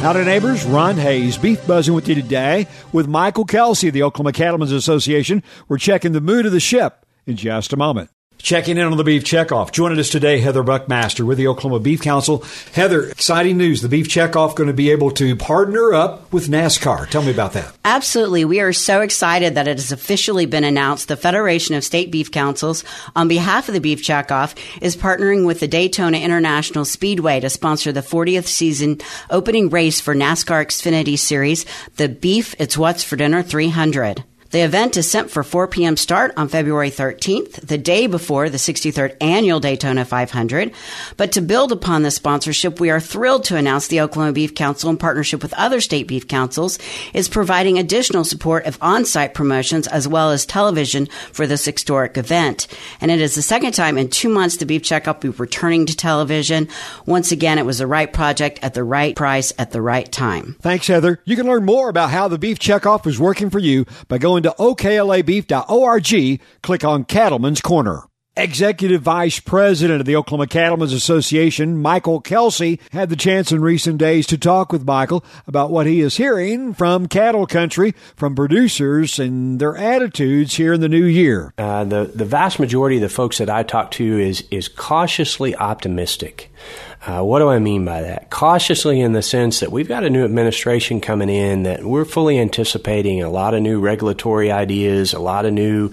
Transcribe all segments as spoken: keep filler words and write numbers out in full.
Howdy, neighbors. Ron Hayes, Beef Buzzing with you today with Michael Kelsey of the Oklahoma Cattlemen's Association. We're checking the mood of the ship in just a moment. Checking in on the Beef Checkoff. Joining us today, Heather Buckmaster with the Oklahoma Beef Council. Heather, exciting news. The Beef Checkoff going to be able to partner up with NASCAR. Tell me about that. Absolutely. We are so excited that it has officially been announced. The Federation of State Beef Councils, on behalf of the Beef Checkoff, is partnering with the Daytona International Speedway to sponsor the fortieth season opening race for NASCAR Xfinity Series, the Beef It's What's for Dinner three hundred. The event is set for four p.m. start on February thirteenth, the day before the sixty-third Annual Daytona five hundred. But to build upon this sponsorship, we are thrilled to announce the Oklahoma Beef Council, in partnership with other state beef councils, is providing additional support of on-site promotions as well as television for this historic event. And it is the second time in two months the Beef Checkup will be returning to television. Once again, it was the right project at the right price at the right time. Thanks, Heather. You can learn more about how the Beef Checkoff is working for you by going to O K L A beef dot org. Click on Cattleman's Corner. Executive Vice President of the Oklahoma Cattlemen's Association, Michael Kelsey, had the chance in recent days to talk with Michael about what he is hearing from cattle country, from producers, and their attitudes here in the new year. Uh, the, the vast majority of the folks that I talk to is, is cautiously optimistic. Uh, what do I mean by that? Cautiously in the sense that we've got a new administration coming in that we're fully anticipating a lot of new regulatory ideas, a lot of new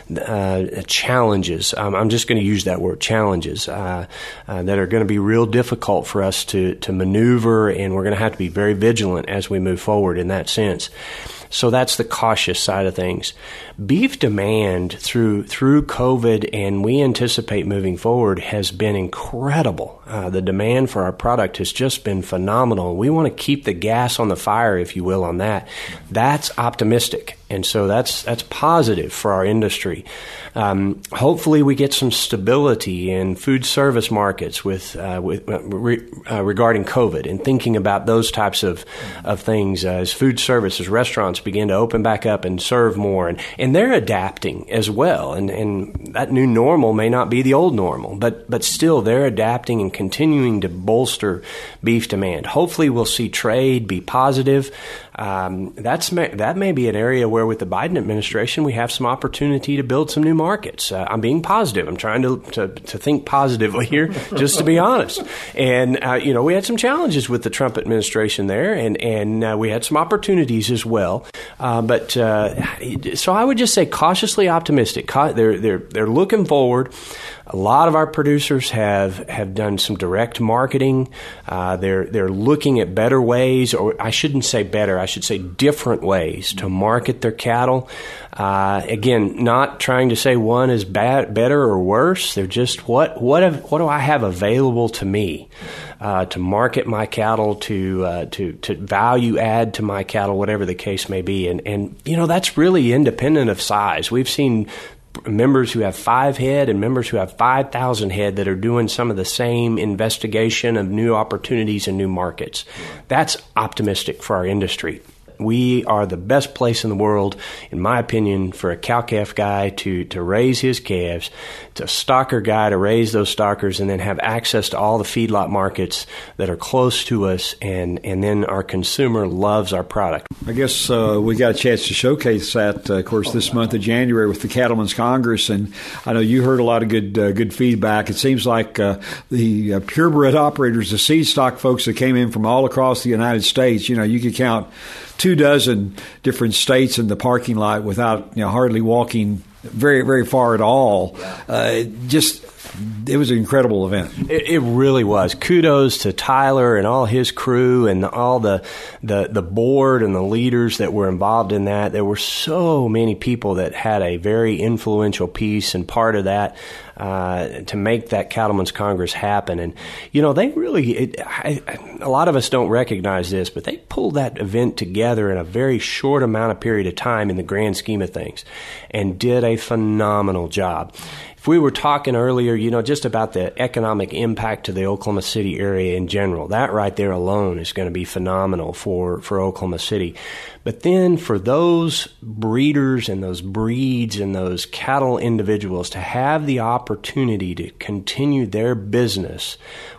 uh, challenges. Um, I'm just going to use that word, challenges, uh, uh, that are going to be real difficult for us to, to maneuver, and we're going to have to be very vigilant as we move forward in that sense. So that's the cautious side of things. Beef demand through through COVID, and we anticipate moving forward, has been incredible. Uh, the demand for our product has just been phenomenal. We want to keep the gas on the fire, if you will, on that. That's optimistic, and so that's that's positive for our industry. Um, hopefully, we get some stability in food service markets with, uh, with uh, re, uh, regarding COVID, and thinking about those types of of things uh, as food service, as restaurants begin to open back up and serve more, and, and they're adapting as well. And, and that new normal may not be the old normal, but but still they're adapting and continuing to bolster beef demand. Hopefully, we'll see trade be positive. Um, that's that may be an area where, with the Biden administration, we have some opportunity to build some new markets. Uh, I'm being positive. I'm trying to, to to think positively here, just to be honest. And uh, you know, we had some challenges with the Trump administration there, and and uh, we had some opportunities as well. Uh, but uh, so I would just say cautiously optimistic. They're they're they're looking forward. A lot of our producers have, have done some direct marketing. Uh, they're they're looking at better ways, or I shouldn't say better, I should say different ways to market their cattle. Uh, again, not trying to say one is bad, better or worse. They're just what what have, what do I have available to me uh, to market my cattle, to uh, to to value add to my cattle, whatever the case may be. And and you know, that's really independent of size. We've seen members who have five head and members who have five thousand head that are doing some of the same investigation of new opportunities and new markets. That's optimistic for our industry. We are the best place in the world, in my opinion, for a cow-calf guy to, to raise his calves, to a stocker guy to raise those stockers, and then have access to all the feedlot markets that are close to us, and, and then our consumer loves our product. I guess uh, we got a chance to showcase that, uh, of course, this month of January with the Cattlemen's Congress, and I know you heard a lot of good uh, good feedback. It seems like uh, the uh, purebred operators, the seed stock folks that came in from all across the United States, you know, you could count two dozen different states in the parking lot without, you know, hardly walking very, very far at all. Uh, just, it was an incredible event. It, it really was. Kudos to Tyler and all his crew and all the, the the board and the leaders that were involved in that. There were so many people that had a very influential piece and part of that uh, to make that Cattlemen's Congress happen. And, you know, they really, it, I, a lot of us don't recognize this, but they pulled that event together in a very short amount of period of time in the grand scheme of things, and did a phenomenal job. If we were talking earlier, you know, just about the economic impact to the Oklahoma City area in general, that right there alone is going to be phenomenal for, for Oklahoma City. But then for those breeders and those breeds and those cattle individuals to have the opportunity to continue their business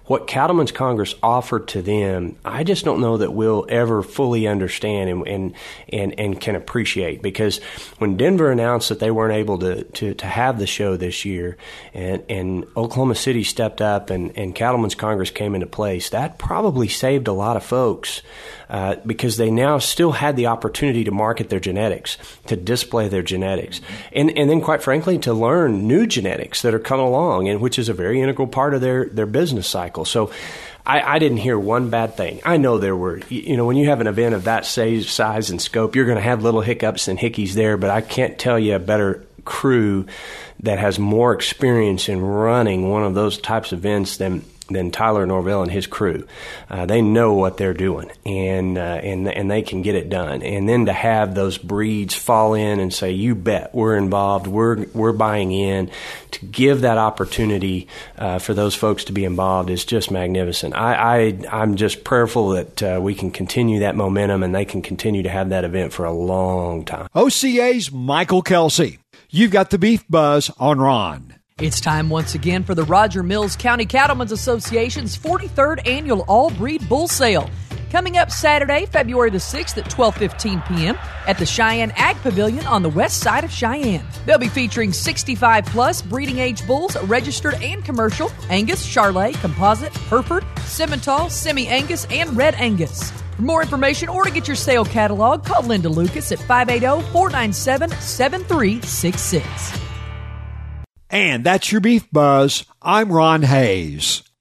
what Cattlemen's Congress offered to them, I just don't know that we'll ever fully understand and and and, and can appreciate. Because when Denver announced that they weren't able to, to, to have the show this year, and, and Oklahoma City stepped up and, and Cattlemen's Congress came into place, that probably saved a lot of folks uh, because they now still had the opportunity to market their genetics, to display their genetics, and and then, quite frankly, to learn new genetics that are coming along, and which is a very integral part of their, their business cycle. So I, I didn't hear one bad thing. I know there were, you know, when you have an event of that size, size and scope, you're going to have little hiccups and hickeys there, but I can't tell you a better crew that has more experience in running one of those types of events than than Tyler Norvell and his crew. Uh, they know what they're doing, and uh, and and they can get it done. And then to have those breeds fall in and say, "You bet, we're involved. We're we're buying in," to give that opportunity uh, for those folks to be involved is just magnificent. I, I I'm just prayerful that uh, we can continue that momentum and they can continue to have that event for a long time. O C A's Michael Kelsey. You've got the Beef Buzz on Ron. It's time once again for the Roger Mills County Cattlemen's Association's forty-third Annual All-Breed Bull Sale. Coming up Saturday, February the sixth at twelve fifteen p.m. at the Cheyenne Ag Pavilion on the west side of Cheyenne. They'll be featuring sixty-five plus breeding age bulls, registered and commercial, Angus, Charolais, Composite, Hereford, Simmental, Semi-Angus, and Red Angus. For more information or to get your sale catalog, call Linda Lucas at five eight zero, four nine seven, seven three six six. And that's your Beef Buzz. I'm Ron Hayes.